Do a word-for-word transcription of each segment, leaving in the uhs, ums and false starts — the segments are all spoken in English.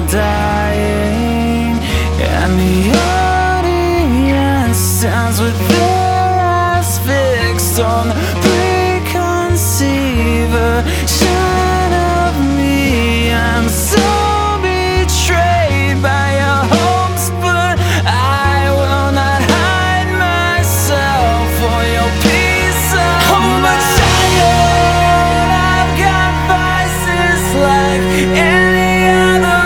dying, and the audience stands with their eyes fixed on the preconceived version of me. I'm so betrayed by your hopes, but I will not hide myself for your peace of mind. I've got vices like any other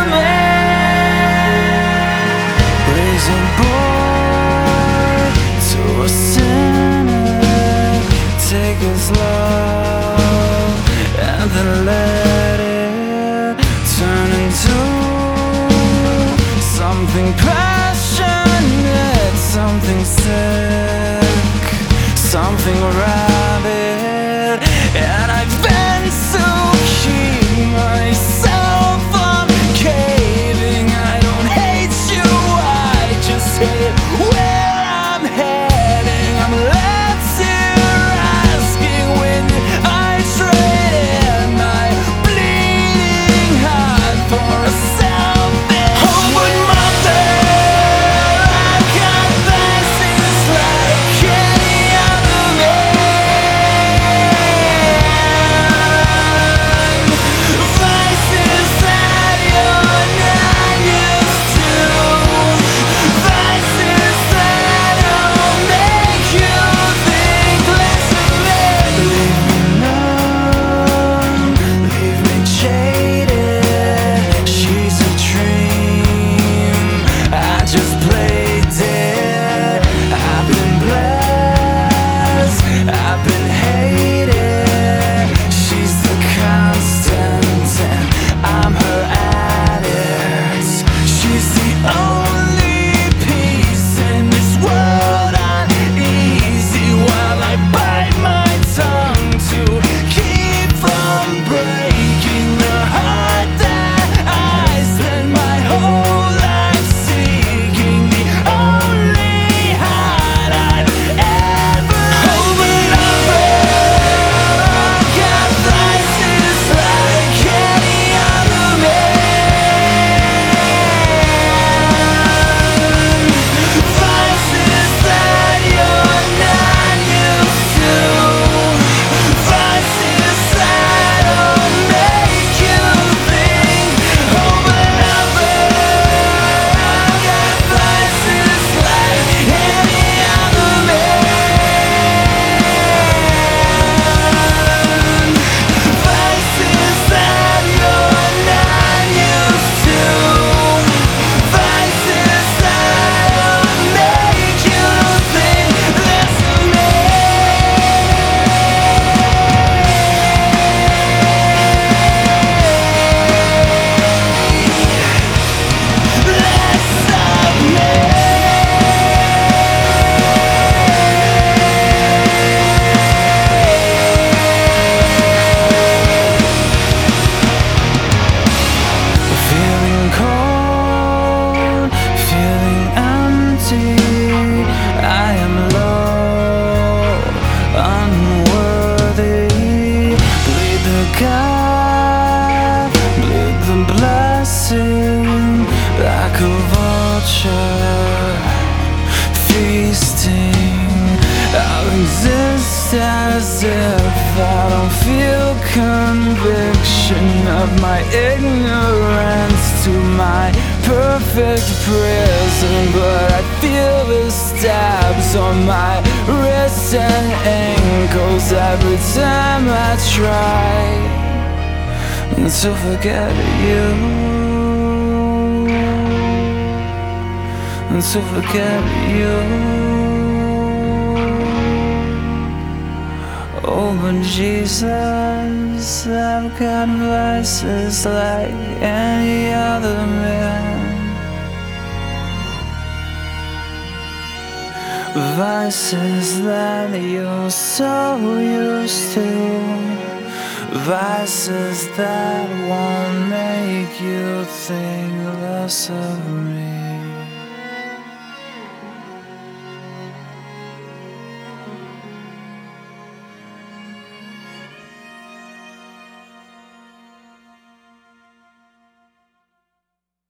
man. Raise a boy to a sinner, take his love and then let it turn into something passionate, something sick, something rabid. And I've been to keep myself from caving. I don't hate you, I just hate where I'm heading. I'm left here asking, when did I trade in my bleeding heart for a selfish homeward mother? I've got vices like any other man, vices that you're not used to, vices that'll make you think less of me. Leave me numb, leave me jaded. She's a dream, I just played dead. I've been blessed, I've been hated. She's the constant and I'm her addict. She's the only piece in this world uneasy, while I bite my tongue to keep from breaking the heart that I spend my whole life seeking. The only heart I've ever opened up. I've got vices like any other man, vices that you're not used to, vices that'll make you think open up. I've got vices like any other man, vices that you're not used to, vices that'll make you think less of me. Less of me. Feeling cold, feeling empty. I am low, unworthy. Bleed the God, bleed the blessing, like a vulture feasting. I'll exist as if I don't feel conviction of my ignorance to my perfect prison, but I feel the stabs on my wrists and ankles every time I try to forget you, to forget you. Oh, but Jesus, I've got vices like any other man, vices that you're so used to, vices that won't make you think less of me.